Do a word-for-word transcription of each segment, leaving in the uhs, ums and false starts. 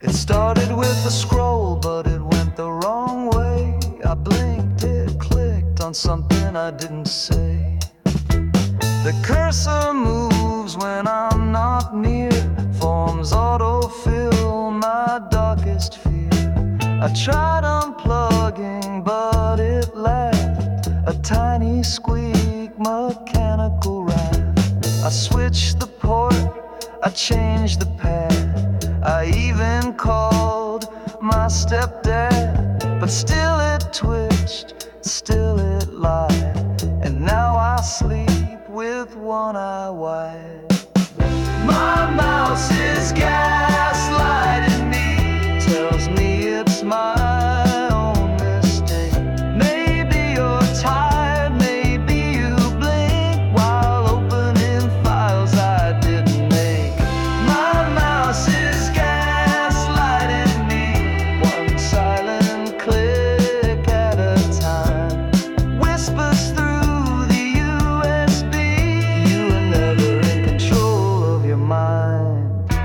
It started with a scroll, but it went the wrong way. I blinked, it clicked on something I didn't say. The cursor moves when I'm not near, forms autofill my darkest fear. I tried unplugging, but it laughed, a tiny squeak, mechanical rhyme. I switched the port, I changed the path, I even called my stepdad, but still it twitched, still it lied, and now I sleep with one eye wide. My mouse is gaslighting me, tells me it's my own mistake. Maybe you're tired, maybe you blink while opening files I didn't make. My mouse is gaslighting me, one silent click at a time. Whispers through the U S B, you are never in control of your mind.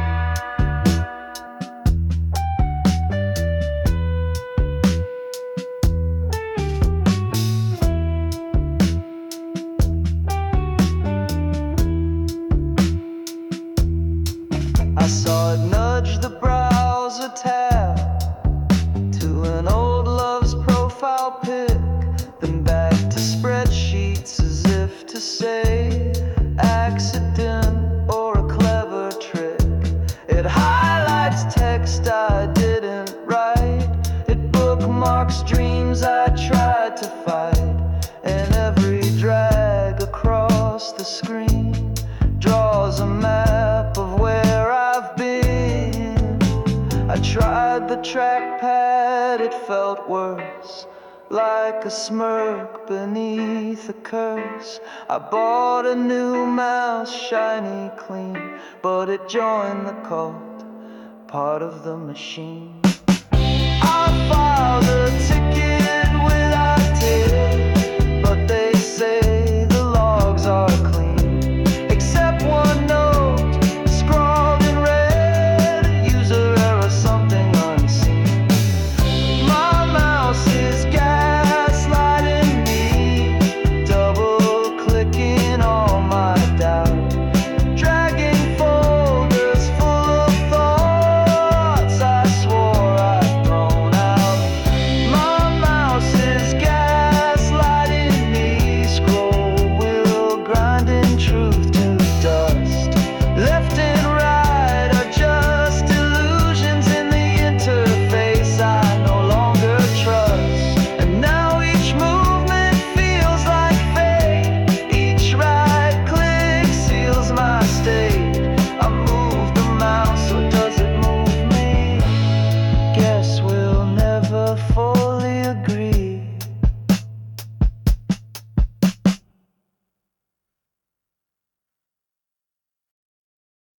I saw it nudge the browser tab to an old love's profile pic, then back to spreadsheets as if to say accident or a clever trick. It highlights text I didn't write, it bookmarks dreams I tried to fight, and every drag across the screen draws a map of where I've been. I tried the trackpad, it felt worse, like a smirk beneath a curse. I bought a new mouse, shiny clean, but it joined the cult, part of the machine. Our father